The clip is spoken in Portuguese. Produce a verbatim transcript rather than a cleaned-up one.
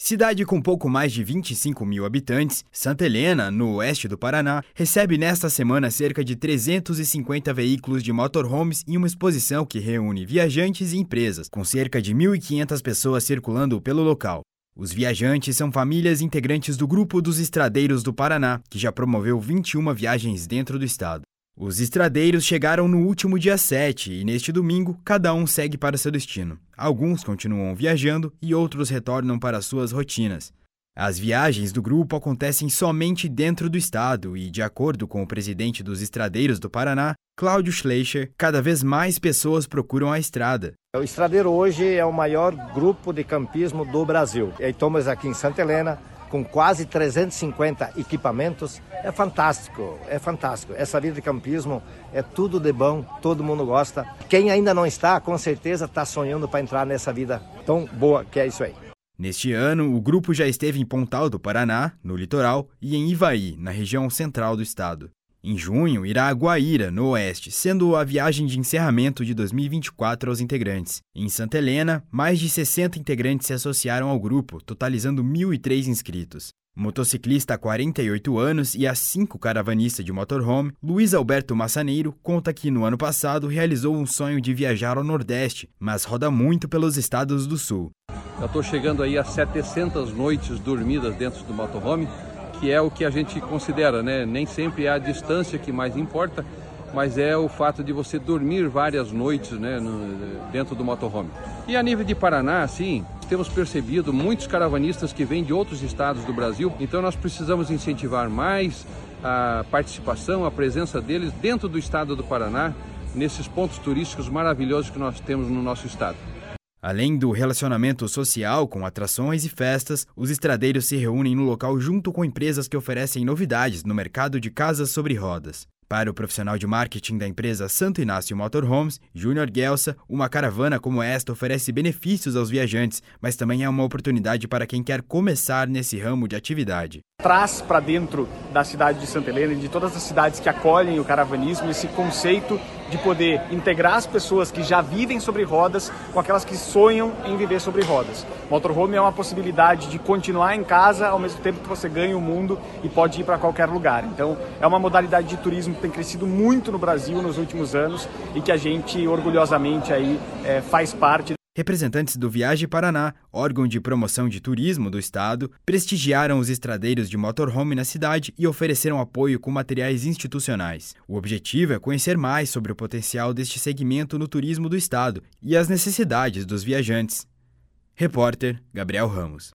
Cidade com pouco mais de vinte e cinco mil habitantes, Santa Helena, no oeste do Paraná, recebe nesta semana cerca de trezentos e cinquenta veículos de motorhomes em uma exposição que reúne viajantes e empresas, com cerca de mil e quinhentas pessoas circulando pelo local. Os viajantes são famílias integrantes do Grupo dos Estradeiros do Paraná, que já promoveu vinte e uma viagens dentro do estado. Os estradeiros chegaram no último dia sete e neste domingo cada um segue para seu destino. Alguns continuam viajando e outros retornam para suas rotinas. As viagens do grupo acontecem somente dentro do estado e, de acordo com o presidente dos Estradeiros do Paraná, Cláudio Schleicher, cada vez mais pessoas procuram a estrada. O Estradeiro hoje é o maior grupo de campismo do Brasil. Estamos aqui em Santa Helena, com quase trezentos e cinquenta equipamentos. É fantástico, é fantástico. Essa vida de campismo é tudo de bom, todo mundo gosta. Quem ainda não está, com certeza está sonhando para entrar nessa vida tão boa que é isso aí. Neste ano, o grupo já esteve em Pontal do Paraná, no litoral, e em Ivaí, na região central do estado. Em junho, irá a Guaíra, no oeste, sendo a viagem de encerramento de dois mil e vinte e quatro aos integrantes. Em Santa Helena, mais de sessenta integrantes se associaram ao grupo, totalizando mil e três inscritos. Motociclista há quarenta e oito anos e há cinco caravanista de motorhome, Luiz Alberto Massaneiro conta que no ano passado realizou um sonho de viajar ao Nordeste, mas roda muito pelos estados do Sul. Eu estou chegando aí a setecentas noites dormidas dentro do motorhome, que é o que a gente considera, né? Nem sempre é a distância que mais importa, mas é o fato de você dormir várias noites, né, no, dentro do motorhome. E a nível de Paraná, sim, temos percebido muitos caravanistas que vêm de outros estados do Brasil, então nós precisamos incentivar mais a participação, a presença deles dentro do estado do Paraná, nesses pontos turísticos maravilhosos que nós temos no nosso estado. Além do relacionamento social com atrações e festas, os estradeiros se reúnem no local junto com empresas que oferecem novidades no mercado de casas sobre rodas. Para o profissional de marketing da empresa Santo Inácio Motorhomes, Júnior Guelsa, uma caravana como esta oferece benefícios aos viajantes, mas também é uma oportunidade para quem quer começar nesse ramo de atividade. Traz para dentro da cidade de Santa Helena e de todas as cidades que acolhem o caravanismo esse conceito de poder integrar as pessoas que já vivem sobre rodas com aquelas que sonham em viver sobre rodas. Motorhome é uma possibilidade de continuar em casa ao mesmo tempo que você ganha o mundo e pode ir para qualquer lugar. Então é uma modalidade de turismo que tem crescido muito no Brasil nos últimos anos e que a gente orgulhosamente aí é, faz parte. Representantes do Viaje Paraná, órgão de promoção de turismo do estado, prestigiaram os estradeiros de motorhome na cidade e ofereceram apoio com materiais institucionais. O objetivo é conhecer mais sobre o potencial deste segmento no turismo do estado e as necessidades dos viajantes. Repórter Gabriel Ramos.